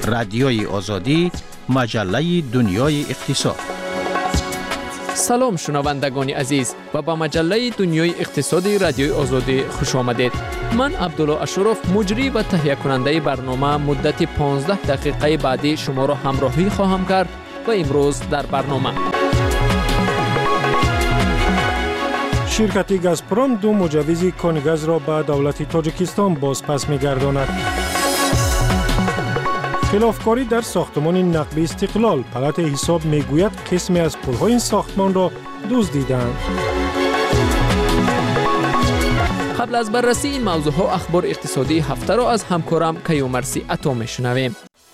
رادیوی آزادی، مجله دنیای اقتصاد. سلام شنوندگان عزیز و با مجله دنیای اقتصادی رادیوی آزادی خوش آمدید. من عبدالله اشرف مجری و تهیه کننده برنامه مدت 15 دقیقه بعدی شما را همراهی خواهم کرد و امروز در برنامه شرکت گازپروم 2 مجوز کان گاز را به دولت تاجیکستان بازپس می‌گرداند. خلافکاری در ساختمان نقبی استقلال، پلات حساب میگوید قسمی از پل‌های این ساختمان را دزدیدند. قبل از بررسی این موضوعها اخبار اقتصادی هفته را از همکارم کیومرثی عطا میشنویم.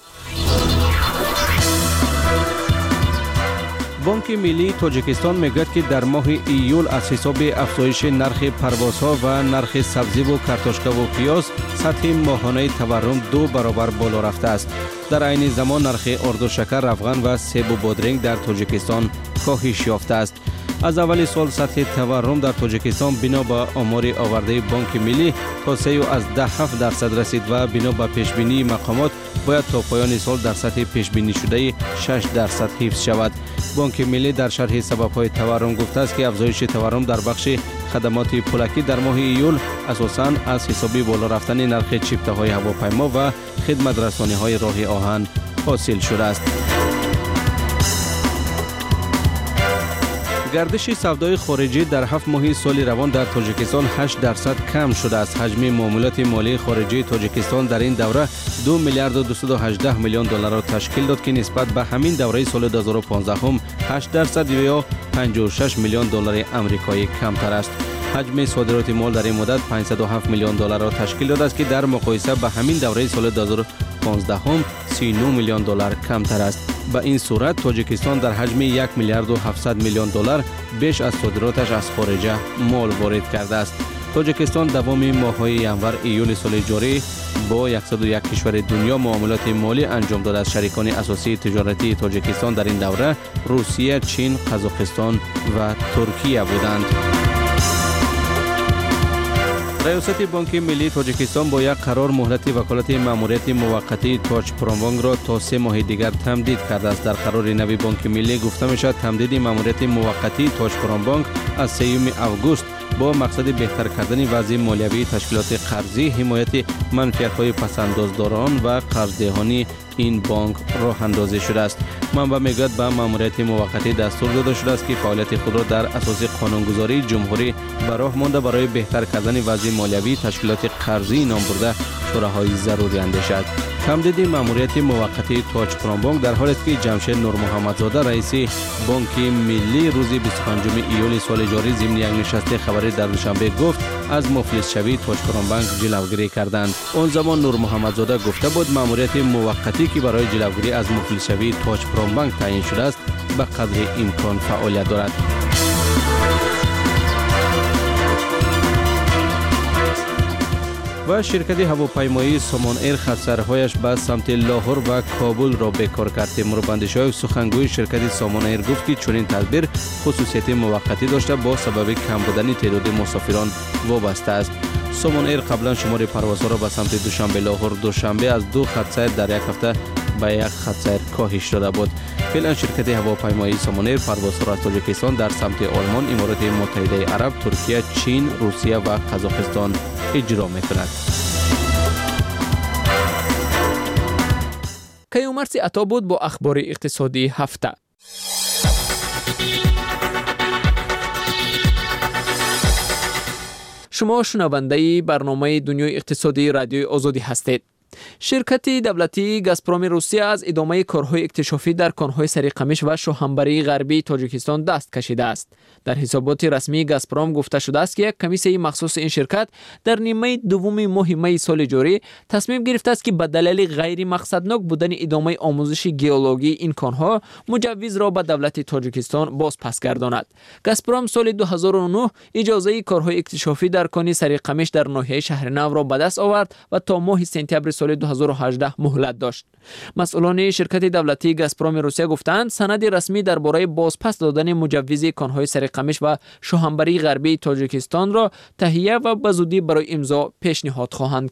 بانک ملی تاجیکستان میگوید که در ماه ایول از حساب افزایش نرخ پروازها و نرخ سبزی و کارتشکا و پیاز سطح ماهانه تورم 2 برابر بالا رفته است. در عین زمان نرخ آرد و شکر، افغان و سیب و بادرنگ در تاجیکستان کاهش یافته است. از اول سال سطح تورم در تاجیکستان بنا به آمار آورده بانک ملی تا 3.7% رسید و بنا به پیشبینی مقامات باید تا پایان سال در سطح پیشبینی شده 6% حفظ شود. بانک ملی در شرح سبب‌های تورم گفته است که افزایش تورم در بخش خدمات پولکی در ماه ایول اساساً از حسابی بالا رفتن نرخ چیپته‌های هواپیما و خدمت رسانی‌های راه آهن حاصل شده است. گردش سودای خارجی در 7 ماه سال روان در تاجیکستان 8% کم شده است. حجم معاملات مالی خارجی تاجیکستان در این دوره 2 میلیارد و 218 میلیون دلار را تشکیل داد که نسبت به همین دوره سال 2015 هم 8% یا 56 میلیون دلار آمریکایی کمتر است. حجم صادرات مال در این مدت 507 میلیون دلار را تشکیل داده است که در مقایسه با همین دوره سال 2015 هم 39 میلیون دلار کمتر است. با این صورت تاجیکستان در حجم 1 میلیارد و 700 میلیون دلار بیش از صادراتش از خارج مال وارد کرده است. تاجیکستان دوام ماه‌های ینور ایول سال جاری با 101 کشور دنیا معاملات مالی انجام داده است. شریکان اساسی تجارتی تاجیکستان در این دوره روسیه، چین، قزاقستان و ترکیه بودند. ریاست بانک ملی تاجیکستان با یک قرار مهلت وکالت ماموریت موقتی تاج پرومبانک را تا 3 ماه دیگر تمدید کرده است. در قرار نوی بانک ملی گفته می شود تمدید ماموریت موقتی تاج پرومبانک از 3 اوگوست با مقصد بهتر کردن وضع مالیوی تشکیلات قرضی، حمایت منفعت‌های پس‌اندازداران و قرضدهانی این بانک راه اندازی شده است. منبع میگوید به ماموریت موقتی دستور داده شده است که فعالیت خود را در اساس قانونگذاری جمهوری به راه مانده برای بهتر کردن وضع مالیوی تشکیلات قرضی نام برده شوراهای ضروری اندیشد. تمدید ماموریت موقتی تاج پرومبانک در حالی است که جمشید نور محمدزاده رئیس بانک ملی روز 25 ایول سال جاری ضمن یک نشست خبری در دوشنبه گفت از مفلس شوی تاج پرومبانک جلوگیری کردند. آن زمان نور محمدزاده گفته بود ماموریت موقتی که برای جلوگیری از مفلس شوی تاج پرومبانک تعیین شده است به قدر امکان فعالیت دارد. و شرکت هواپیمایی سامان ایر خط‌سرهایش به سمت لاهور و کابل را بکار کرد. تیموربندشاه سخنگوی شرکت سامان ایر گفت که چنین تدبیر خصوصیت موقتی داشته با سبب کم بودن تعداد مسافران وابسته است. سامان ایر قبلا شمار پروازها را به سمت دوشنبه لاهور، دوشنبه از 2 خط‌سیر در یک هفته به 1 خط‌سیر کاهش داده بود. فعلا شرکت هواپیمایی سامان ایر پروازها را از تاجیکستان در سمت آلمان، امارات متحده عرب، ترکیه، چین، روسیه و قزاقستان اجرا می‌کند. کیومرثی عطا بود با اخبار اقتصادی هفته. شما شنونده برنامه دنیای اقتصادی رادیوی آزادی هستید. شرکت دولتی گازپروم روسیه از ادامه کارهای اکتشافی در کان‌های سریقمش و شوهنبری غربی تاجیکستان دست کشیده است. در حسابات رسمی گازپروم گفته شده است که یک کمیسیون مخصوص این شرکت در نیمه دوم ماه می سال جاری تصمیم گرفته است که به دلیل غیر مقصدناک بودن ادامه آموزش گئولوژی این کان‌ها مجوز را به دولت تاجیکستان باز پس گرداند. گازپروم سال 2009 اجازه کارهای اکتشافی در کان سریقمش در ناحیه شهر نو را به دست آورد و تا ماه سپتامبر سال 2018 مهلت داشت. مسئولان شرکت دولتی گازپروم روسیه گفتند سند رسمی درباره بازپس دادن مجوز کان‌های سریقمش و شوهنبری غربی تاجیکستان را تهیه و به زودی برای امضا پیشنهاد خواهند کرد.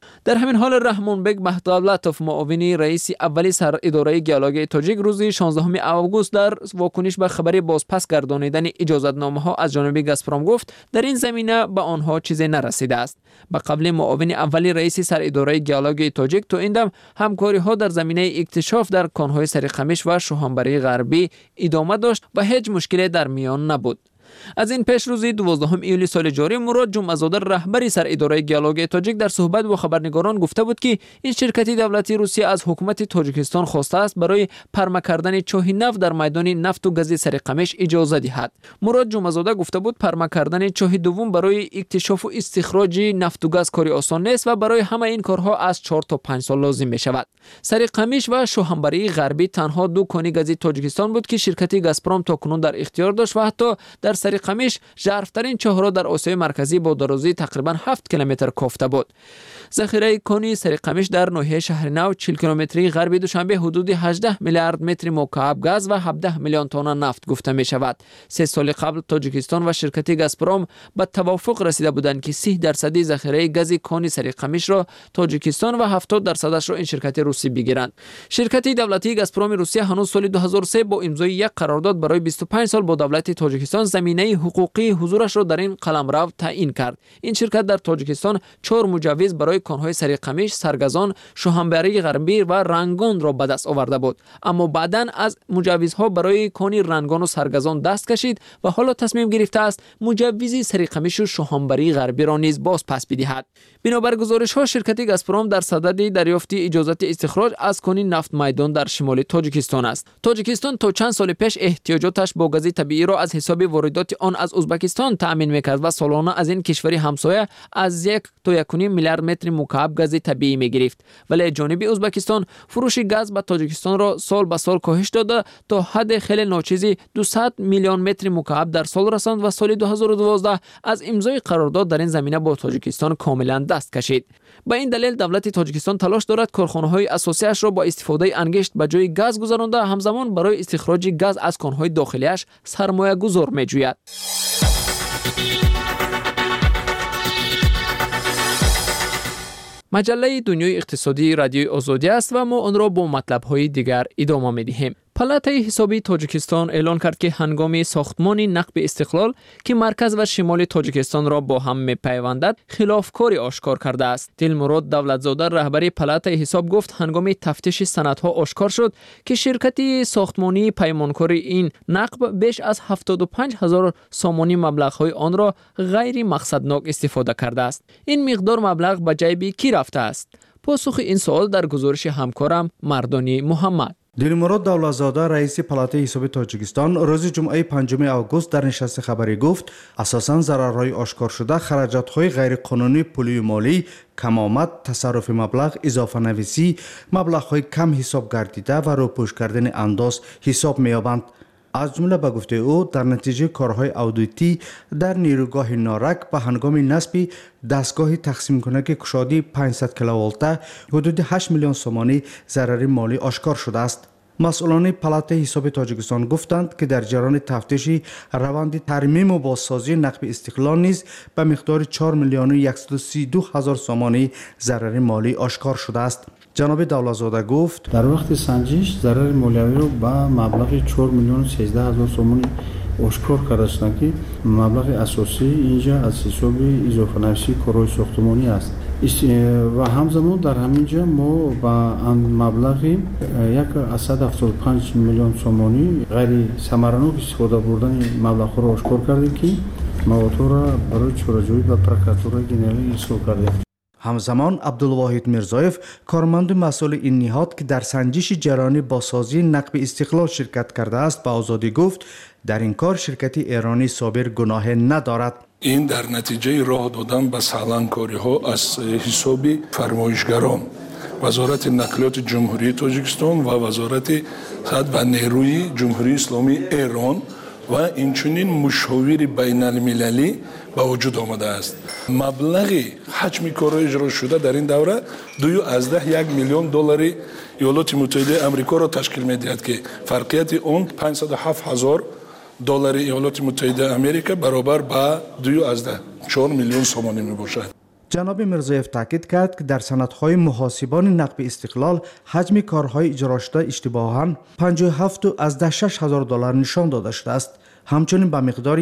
در همین حال رحمانبک بهدولتوف معاون رئیس اولی سر اداره گیالوگ تاجیک روز 16 اوگوست در واکنش به خبر بازپس گردانیدن اجازتنامه ها از جانب گازپروم گفت در این زمینه به آنها چیزی نرسیده است. به قول معاون اولی رئیس سر اداره گیالوگ تاجیک تا این دم همکاری ها در زمینه اکتشاف در کانهای سریقمیش و شوهنبری غربی ادامه داشت و هیچ مشکلی در میان نبود. از این پیش روز 12 ایولی سال جاری مراد جمعه‌زاده رهبری سر اداره گیالوگ تاجیک در صحبت با خبرنگاران گفته بود که این شرکت دولتی روسیه از حکومت تاجیکستان خواسته است برای پرمه کردن چاه نفت در میدان نفت و گاز سریقمیش اجازه دهد. مراد جمعه‌زاده گفته بود پرمه کردن چاه دوم برای اکتشاف و استخراج نفت و گاز کاری آسان نیست و برای همه این کارها از 4 تا 5 سال لازم می شود. سریقمیش و شوهنبری غربی تنها دو کانی گاز تاجیکستان بود که شرکت گازپروم تاکنون در اختیار داشت و حتی در سریقمیش ژرفترین چاهرا در آسیای مرکزی با درازی تقریبا 7 کیلومتر کافته بود. ذخیره کانی سریقمیش در ناحیه شهر نو 40 کیلومتری غربی دوشنبه حدود 18 میلیارد متر مکعب گاز و 17 میلیون تن نفت گفته می شود. 3 سال قبل تاجیکستان و شرکت گازپروم به توافق رسیده بودند که 30% ذخیره گاز کانی سریقمیش را تاجیکستان و 70% را این شرکت روسی بگیرند. شرکت دولتی گازپروم روسیه هنوز سال 2003 با امضای یک قرارداد برای 25 سال با دولت تاجیکستان زمینه حقوقی حضورش را در این قلمرو تعیین کرد. این شرکت در تاجیکستان 4 مجوز برای کانهای سریقمیش، سرگزان، شوهنبری غربی و رنگان را به دست آورده بود، اما بعداً از مجوزها برای کانی رنگان و سرگزان دست کشید و حالا تصمیم گرفته است مجوز سریقمیش و شوهنبری غربی را نیز باز پس بدهد. بنابر گزارش‌ها شرکت گازپروم در صدد دریافت اجازت استخراج از کانی نفت میدان در شمال تاجیکستان است. تاجیکستان تا چند سال پیش احتیاجاتش با گاز طبیعی را از حساب واردات آن از ازبکستان تأمین می‌کرد و سالانه از این کشوری همسایه از 1 تا 1.5 میلیارد متر مکعب گاز طبیعی می‌گرفت. ولی جانب ازبکستان فروش گاز به تاجیکستان را سال به سال کاهش داده تا حد خیلی ناچیزی 200 میلیون متر مکعب در سال رساند و سال 2012 از امضای قرارداد در این زمینه با تاجیکستان کاملا دست کشید. به این دلیل دولت تاجیکستان تلاش دارد کارخانه‌های اساسیش را با استفاده انگشت به جای گاز گذرانده همزمان برای استخراج گاز از کان‌های داخلیش سرمایه گذار می‌جوید. مجله دنیای اقتصادی رادیوی آزادی است و ما آن را با مطلب‌های دیگر ادامه می‌دهیم. پالاتای حسابی تاجیکستان اعلان کرد که هنگام ساختمان نقب استقلال که مرکز و شمال تاجیکستان را با هم می‌پیوندد خلافکاری آشکار کرده است. دلمراد دولتزاده رهبری پالاتای حساب گفت هنگام تفتیش سندها آشکار شد که شرکت ساختمانی پیمانکاری این نقب بیش از 75,000 سامانی مبلغ‌های آن را غیر مقصدناک استفاده کرده است. این مقدار مبلغ به جیب کی رفته است؟ پاسخ این سوال در گزارش همکارم مردانی محمد. دلمراد دولتزاده رئیس پالاتای حساب تاجیکستان روز جمعه 5 اوگوست در نشست خبری گفت اساساً ضررهای آشکار شده خراجات‌های غیرقانونی پولی و مالی، کم‌آمد، تصرف مبلغ، اضافه نویسی، مبلغ‌های کم حساب گردیده و روپوش کردن انداز حساب می‌یابند. از جمله به گفته او در نتیجه کارهای اودیتی در نیروگاه نارک به هنگام نصب دستگاه تقسیم کننده کشادی 500 کیلوولته حدود 8 میلیون سومانی ضرر مالی آشکار شده است. مسئولان پالاتای حساب تاجیکستان گفتند که در جریان تفتیش روند ترمیم و بازسازی نقب استقلال نیز به مقدار 4 میلیون 132 هزار سومانی ضرر مالی آشکار شده است. جناب دولتزاده گفت در وقت سنجش ضرر مالیوی رو به مبلغ 4 میلیون 13 هزار سومانی آشکار کردند که مبلغ اساسی اینجا از حساب اضافه نویسی کارهای ساختمانی است و همزمان در همینجا ما با مبلغ 175 میلیون سومانی غیر ثمرناک استفاده بردن مبلغ را آشکار کردیم که مواد را برای چاره‌جویی به پروکراتور جنرال ارسال کردیم. همزمان عبدالواحد میرزایف کارمند مسئول این نهاد که در سنجش جریان بازسازی نقب استقلال شرکت کرده است به آزادی گفت در این کار شرکت ایرانی صابر گناه ندارد. این در نتیجه راه دادن به سالانکاری ها از حساب فرمایشگران وزارت نقلیات جمهوری تاجیکستان و وزارت صحت و نیروی جمهوری اسلامی ایران و اینچنین مشاور بین المللی به وجود آمده است. مبلغ حجم کار اجرا شده در این دوره 2.1 میلیون دلار ایالات متحده آمریکا را تشکیل می‌دهد که فرقیت آن 507 هزار دلار ایالات متحده آمریکا برابر با 2.4 میلیون سومانی میباشد. جناب میرزایف تاکید کرد که در سندهای محاسبان نقب استقلال حجم کارهای اجرا شده اشتباهاً 57.6 هزار دلار نشان داده شده است. همچنین به مقدار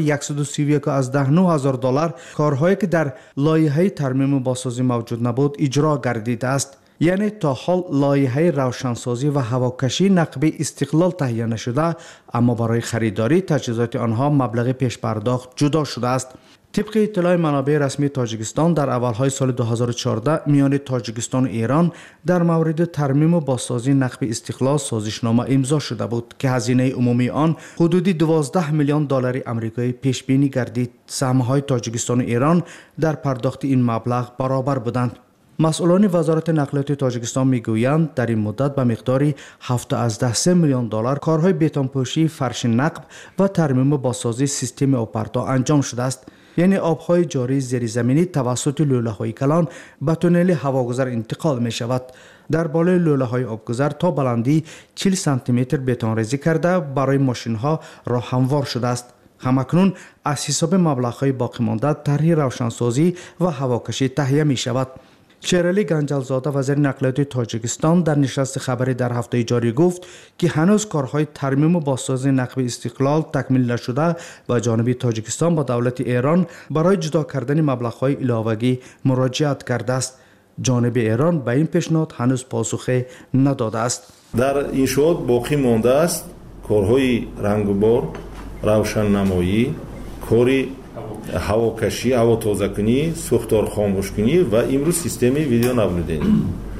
131.9 هزار دلار کارهایی که در لایحه ترمیم و بازسازی موجود نبود اجرا گردیده است. یعنی تا حال لایحه روشنسازی و هواکشی نقب استقلال تهیه نشده، اما برای خریداری تجهیزات آنها مبلغ پیش پرداخت جدا شده است. طبق اطلاع منابع رسمی تاجیکستان در اولهای سال 2014 میان تاجیکستان و ایران در مورد ترمیم و بازسازی نقب استقلال سازشنامه امضا شده بود که هزینه عمومی آن حدودی 12 میلیون دلار آمریکایی پیش بینی گردید. سهم‌های تاجیکستان و ایران در پرداخت این مبلغ برابر بودند. مسئولان وزارت نقلیات تاجیکستان میگویند در این مدت به مقدار 7.3 میلیون دلار کارهای بتون‌پوشی، فرش نقب و ترمیم و بازسازی سیستم آبپرتو انجام شده است. یعنی آبهای جاری زیرزمینی توسط لوله‌های کلان به تونل هواگذر انتقال می شود. در بالای لوله‌های آبگذر تا بلندی 40 سانتی متر بتون ریزی کرده برای ماشین‌ها راه هموار شده است. همکنون از حساب مبلغ‌های باقی مانده طرح روشنسازی و هواکشی تهیه می شود. شیرعلی گنجلزاده وزیر نقلیات تاجیکستان در نشست خبری در هفته جاری گفت که هنوز کارهای ترمیم و بازسازی نقب استقلال تکمیل نشده و جانب تاجیکستان با دولت ایران برای جدا کردن مبلغ‌های علاوه‌ای مراجعت کرده است. جانب ایران به این پیشنهاد هنوز پاسخی نداده است. در انشاءات باقی مانده است کارهای رنگبار، روشننمایی، کاری هواکشی، هوا تازه‌کنی، سوختار خاموش‌کنی و امروز سیستم ویدیو نابودنی.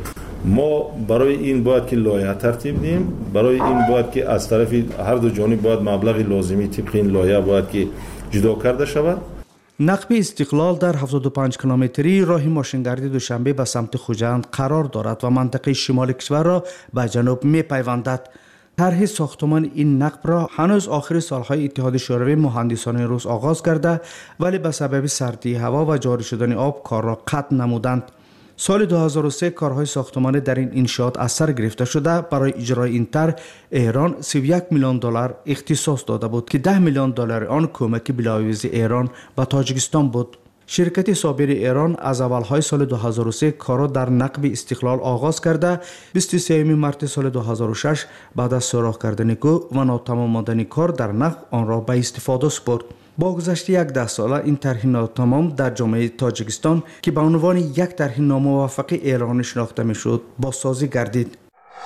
ما برای این باید که لایحه ترتیب دیم، برای این باید که از طرف هر دو جانب باید مبلغ لازمی طبق این لایحه باید که جدا کرده شود. نقب استقلال در 75 کیلومتری راه ماشینگردی دوشنبه به سمت خوجند قرار دارد و منطقه شمال کشور را به جنوب می‌پیوندد. طرح ساختمان این نقب را هنوز آخر سالهای اتحاد شوروی مهندسان روس آغاز کرده، ولی به سبب سردی هوا و جاری شدن آب کار را قطع نمودند. سال 2003 کارهای ساختمانی در این انشاءات از سر گرفته شده. برای اجرای این طرح ایران 31 میلیون دلار اختصاص داده بود که 10 میلیون دلار آن کمک بلاویز ایران و تاجیکستان بود. شرکت صابر ایران از اولهای سال 2003 کار در نقب استقلال آغاز کرده. 23 مارس سال 2006 بعد از سوراخ کردن کوه و ناتمام ماندن کار در نقب آن را به استفاده سپرد. با گذشت 10 ساله این طرح ناتمام در جامعه تاجیکستان که به عنوان یک طرح ناموفق اعلان شناخته میشد بازسازی گردید.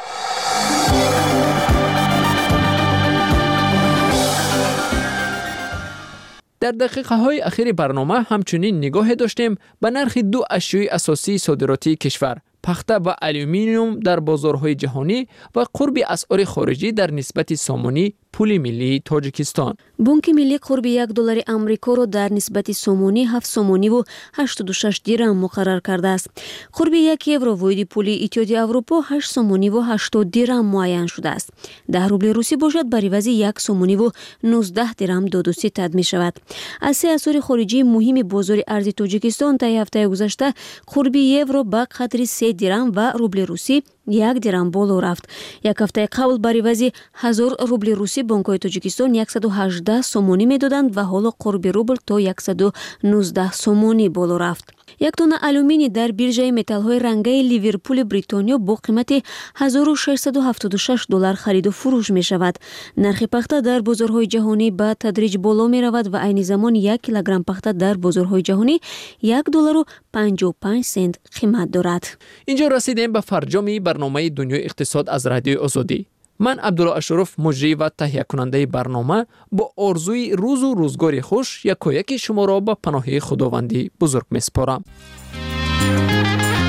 در دقیقه های اخیر برنامه همچنین نگاه داشتیم به نرخ دو اشیای اساسی صادراتی کشور، پخته و الومینیوم در بازارهای جهانی و قرب اسعار خارجی در نسبت سامانی پول ملی تاجیکستان. بانک ملی قرب $1 آمریکا را در نسبت سامانی 7 سامانی و 86 درم مقرر کرده است. قرب 1 یورو واحد پول اتحادیه اروپا 8 سامانی و 80 درم معین شده است. 10 روبل روسی باشد بر عوض 1 سامانی و 19 درم داد و ستد می شود. از سه اسعار خارجی مهم بازار ارز تاجیکستان تا هفته گذشته قرب یورو به قدر 3 درم و روبل روسی 1 درم بالا رفت. یک هفته قبل بر عوض 1000 روبل روسی بانک‌های تاجیکستان 118 سامانی می‌دادند و حالا قرب روبل تا 119 سامانی بالا رفت. یک تن الومینی در بیرژه متال‌های رنگی لیورپول بریتانیا با قیمت $1676 خرید و فروش می‌شود. نرخ پخته در بازارهای جهانی به تدریج بالا می‌رود و عین زمان 1 کیلوگرم پخته در بازارهای جهانی $1.55 قیمت دارد. اینجا رسیدیم به فرجام برنامه دنیای اقتصاد از رادیوی آزادی. من عبدالله اشرف مجری و تهیه کننده برنامه با آرزوی روز و روزگاری خوش یکایک شما را به پناه خداوندی بزرگ میسپارم.